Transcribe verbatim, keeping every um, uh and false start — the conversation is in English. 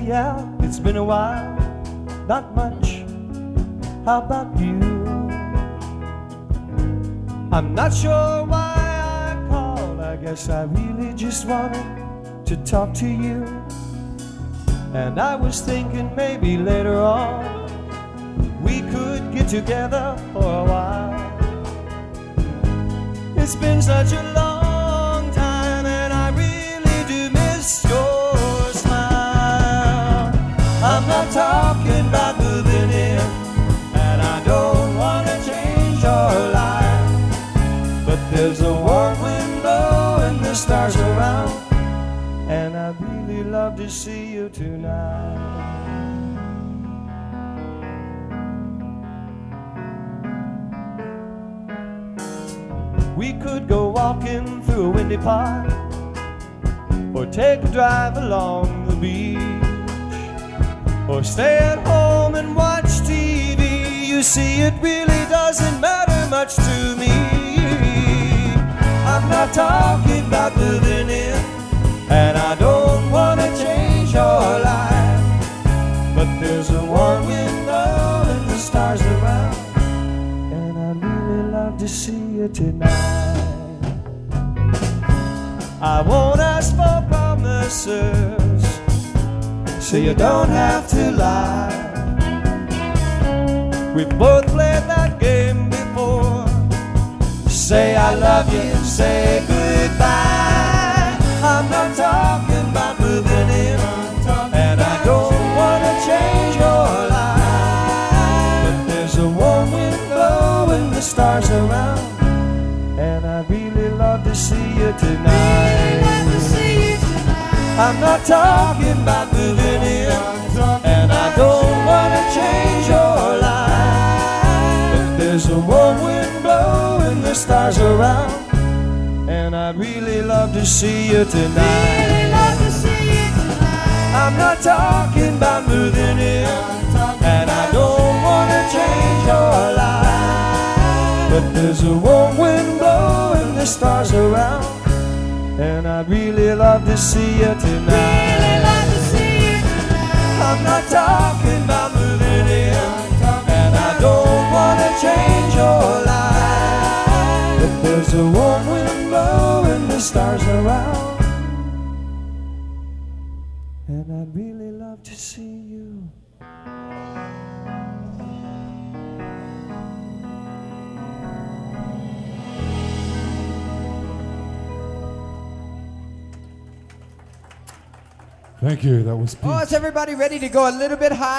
out. It's been a while, not much. How about you? I'm not sure why I called. I guess I really just wanted to talk to you. And I was thinking maybe later on we could get together for a while. It's been such a long time and I really do miss your smile. I'm not talking about moving in, and I don't want to change your life, but there's a warm wind blowing the stars around, and I'd really love to see you tonight. We could go walking through a windy park, or take a drive along the beach, or stay at home and watch T V. You see, it really doesn't matter much to me. I'm not talking about moving in, and I don't want to change your life, but there's a warm wind blowing the stars around, and I'd really love to see you tonight. I won't ask for promises, so you don't have to lie. We've both played that game before. Say I love you, say goodbye. I'm not talking about moving in, and I don't want to change your life, but there's a warm wind blowing the stars around, and I'd really love to see you tonight. I'm not talking about moving in, and I don't want to change your life, but there's a warm wind blowing the stars around, and I'd really love to see you tonight. I'm not talking about moving in, and I don't want to change your life, but there's a warm wind blowing the stars around, and I'd really love to see you tonight. I'm not talking about moving in, and I don't want to change your life, but there's a warm wind blowing the stars around, and I'd really love to see you. Thank you. That was Pete. Oh, is everybody ready to go a little bit high?